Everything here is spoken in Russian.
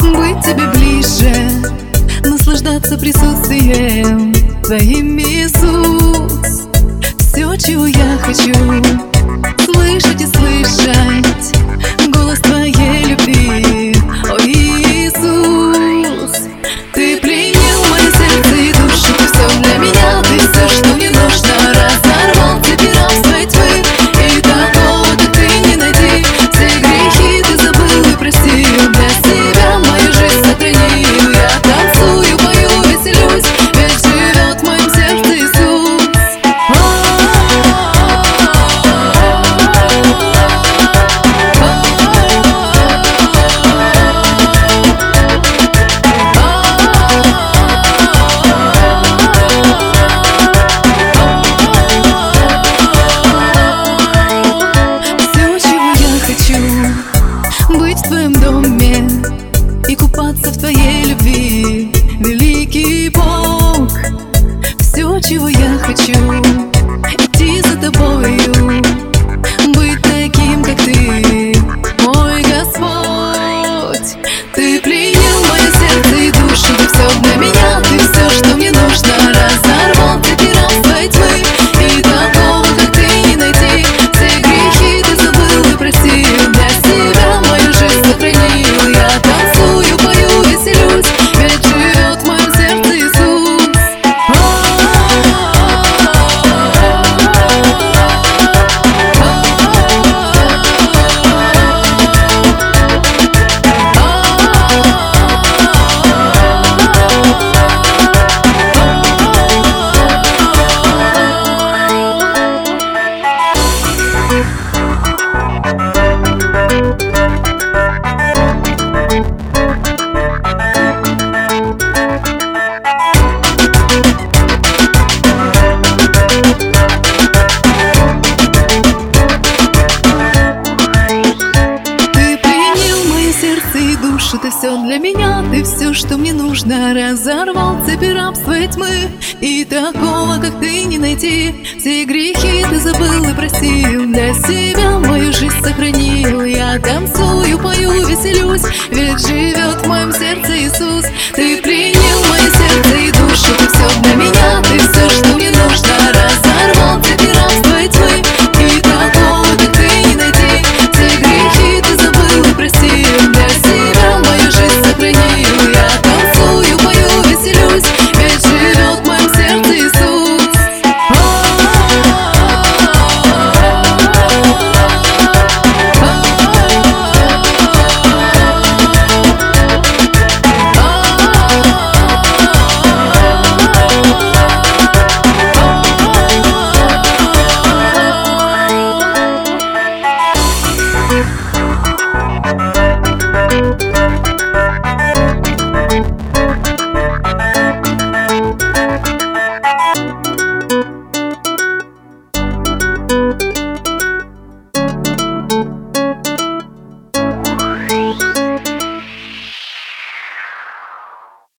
быть тебе ближе, наслаждаться присутствием твоим, Иисус. Все, чего я хочу, слышать и слышать голос твоей любви, о Иисус. Ты пленил мое сердце и душу, ты все для меня, ты все, что мне нужно. Разорвал цепи рабства и тьмы, и такого, как ты, не найти. Все грехи ты забыл и простил, для себя мою жизнь сохранил. Я танцую, пою, веселюсь, ведь живет в моем сердце Иисус. Быть в твоем доме и купаться в твоей любви, великий Бог. Все, чего я хочу, идти за тобою, быть таким, как ты, мой Господь. Ты пленил мое сердце и душу, ты все для меня, ты все, что мне нужно. Разорвал цепи рабства и тьмы, и такого, как ты, не найти. Все грехи ты забыл и простил, для себя мою жизнь сохранил. Я танцую, пою, веселюсь, ведь живет в моем сердце Иисус. Ты все для меня, ты все, что мне нужно. Разорвал цепи рабства и тьмы, и такого, как ты, не найти. Все грехи ты забыл и простил, для себя мою жизнь сохранил. Я танцую, пою, веселюсь, ведь живет